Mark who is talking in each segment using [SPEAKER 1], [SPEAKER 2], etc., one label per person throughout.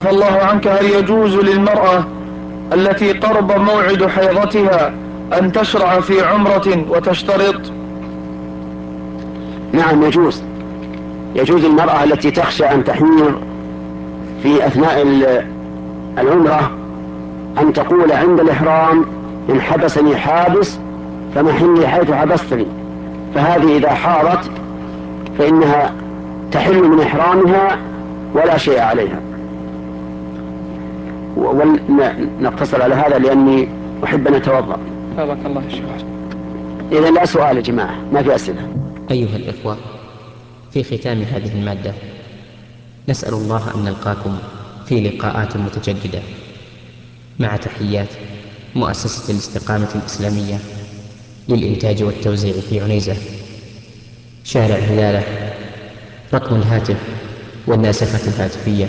[SPEAKER 1] الله عنك، هل يجوز للمرأة التي قرب موعد حيضتها أن تشرع في عمرة وتشترط؟
[SPEAKER 2] نعم يجوز. يجوز المرأة التي تخشى أن تحيض في أثناء العمرة أن تقول عند الإحرام: إن حبسني حابس فمحلي حيث حبستني. فهذه إذا حارت فإنها تحل من إحرامها ولا شيء عليها. ونقتصر على هذا لأني أحب أن أتوضأ.
[SPEAKER 1] بارك الله فيك.
[SPEAKER 2] إذا لا سؤال يا جماعة، ما في أسئلة.
[SPEAKER 3] أيها الإخوة، في ختام هذه المادة نسأل الله أن نلقاكم في لقاءات متجددة، مع تحيات مؤسسة الاستقامة الإسلامية للإنتاج والتوزيع في عنيزة، شارع هلالة. رقم الهاتف والناسخة الهاتفية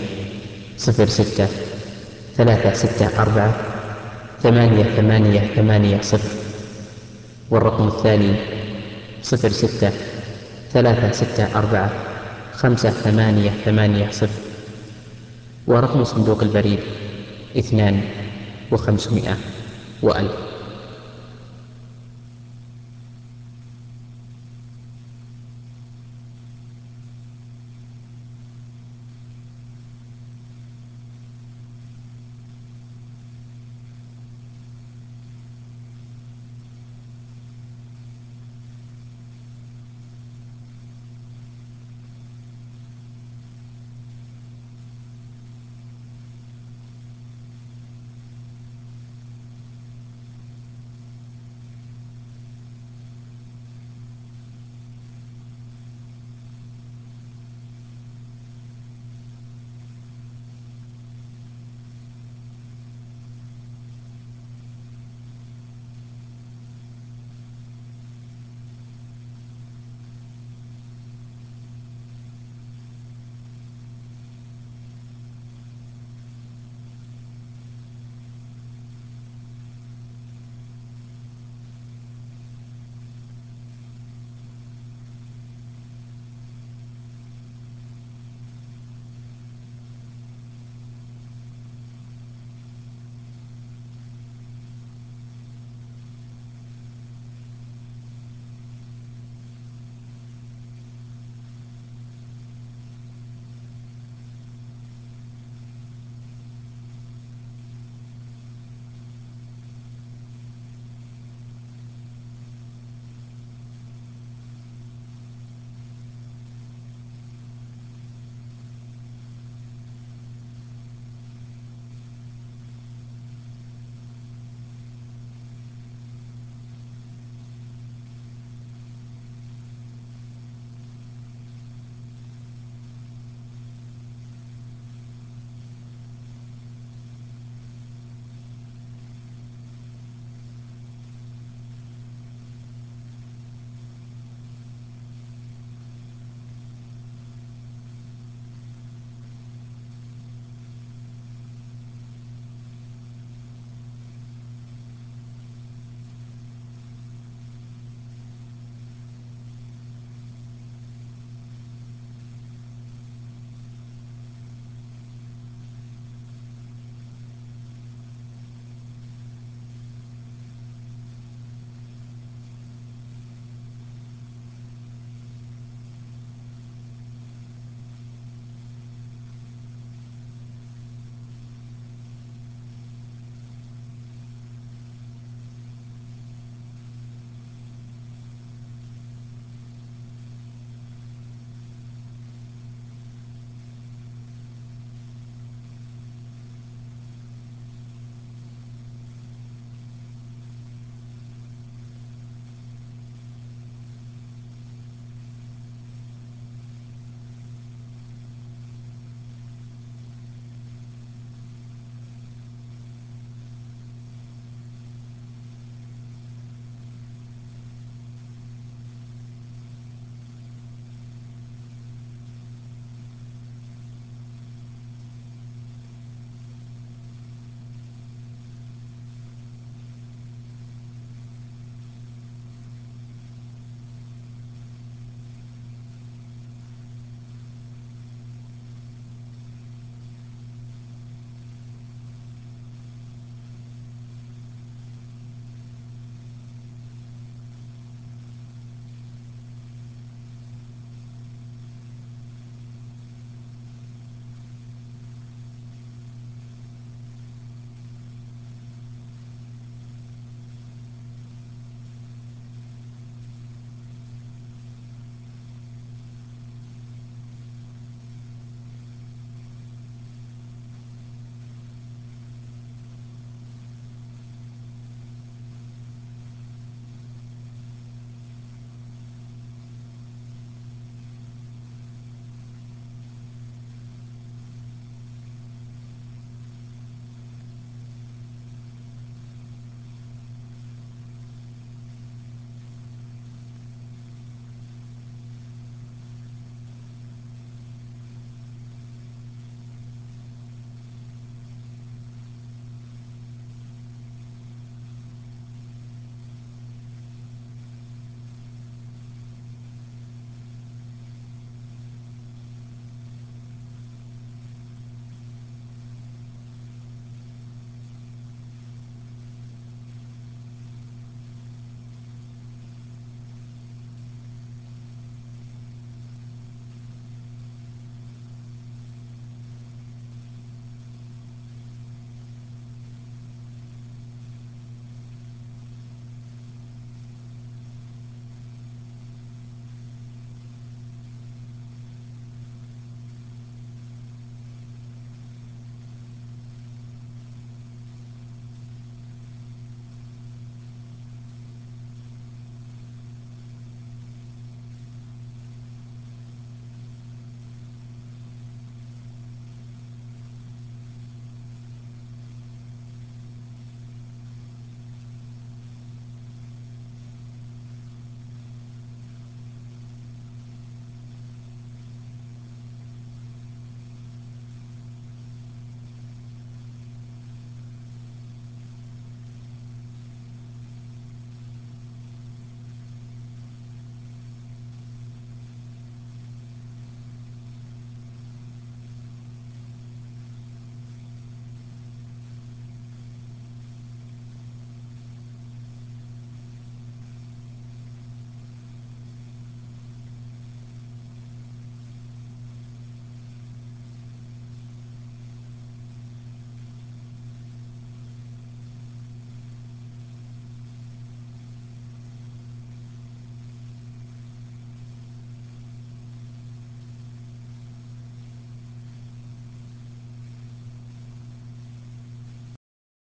[SPEAKER 3] 06-364-8880، والرقم الثاني 06-364-5880، ورقم صندوق البريد 2500 و1000.